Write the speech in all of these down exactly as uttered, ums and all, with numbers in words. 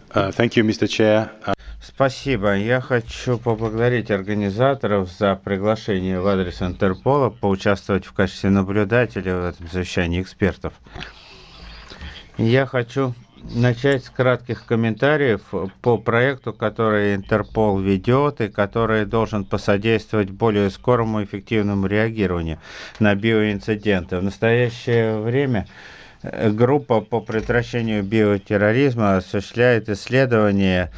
Uh, thank you, mister Chair. Uh, Спасибо. Я хочу поблагодарить организаторов за приглашение в адрес Интерпола поучаствовать в качестве наблюдателя в этом совещании экспертов. Я хочу начать с кратких комментариев по проекту, который Интерпол ведет и который должен посодействовать более скорому и эффективному реагированию на биоинциденты. В настоящее время группа по предотвращению биотерроризма осуществляет исследования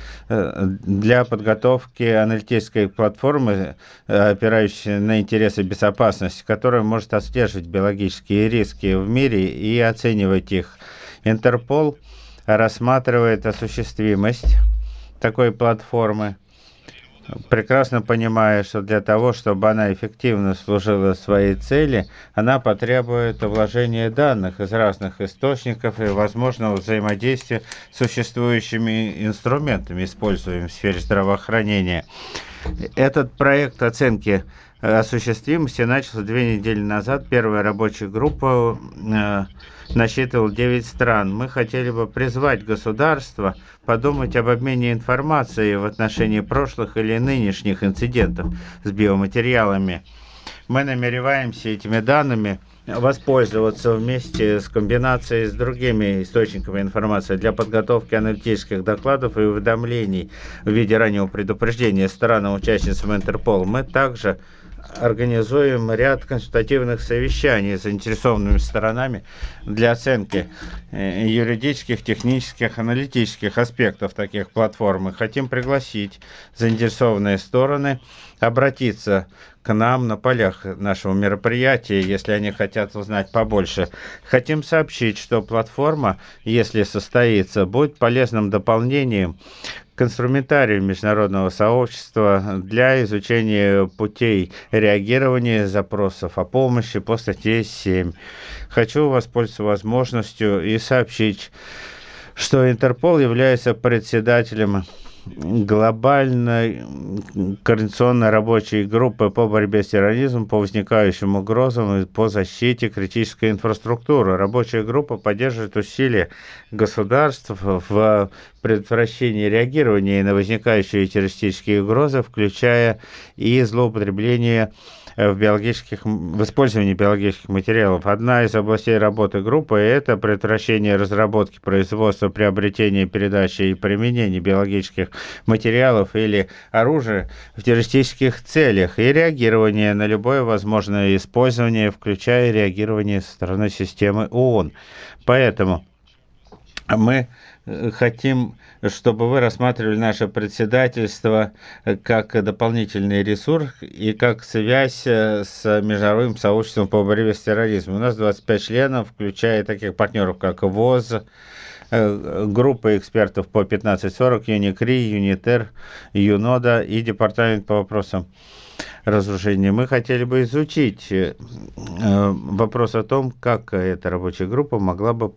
для подготовки аналитической платформы, опирающейся на интересы безопасности, которая может отслеживать биологические риски в мире и оценивать их. Интерпол рассматривает осуществимость такой платформы, прекрасно понимая, что для того, чтобы она эффективно служила своей цели, она потребует вложения данных из разных источников и возможного взаимодействия с существующими инструментами, используемыми в сфере здравоохранения. Этот проект оценки осуществимости начался две недели назад. Первая рабочая группа э, насчитывала девять стран. Мы хотели бы призвать государства подумать об обмене информацией в отношении прошлых или нынешних инцидентов с биоматериалами. Мы намереваемся этими данными воспользоваться вместе с комбинацией с другими источниками информации для подготовки аналитических докладов и уведомлений в виде раннего предупреждения странам-участницам Интерпола. Мы также организуем ряд консультативных совещаний с заинтересованными сторонами для оценки юридических, технических, аналитических аспектов таких платформ. Мы хотим пригласить заинтересованные стороны обратиться к нам на полях нашего мероприятия, если они хотят узнать побольше. Хотим сообщить, что платформа, если состоится, будет полезным дополнением к инструментарию международного сообщества для изучения путей реагирования запросов о помощи по статье семь. Хочу воспользоваться возможностью и сообщить, что Интерпол является председателем глобальной координационной рабочей группы по борьбе с терроризмом, по возникающим угрозам и по защите критической инфраструктуры. Рабочая группа поддерживает усилия государств в предотвращении реагирования на возникающие террористические угрозы, включая и злоупотребление в биологических, в использовании биологических материалов. Одна из областей работы группы – это предотвращение разработки, производства, приобретения, передачи и применения биологических материалов или оружия в террористических целях и реагирование на любое возможное использование, включая реагирование со стороны системы ООН. Поэтому мы хотим, чтобы вы рассматривали наше председательство как дополнительный ресурс и как связь с международным сообществом по борьбе с терроризмом. У нас двадцать пять членов, включая таких партнеров, как ВОЗ, группа экспертов по пятнадцать сорок, Юникри, Юнитер, ЮНОДА и Департамент по вопросам разоружения. Мы хотели бы изучить вопрос о том, как эта рабочая группа могла бы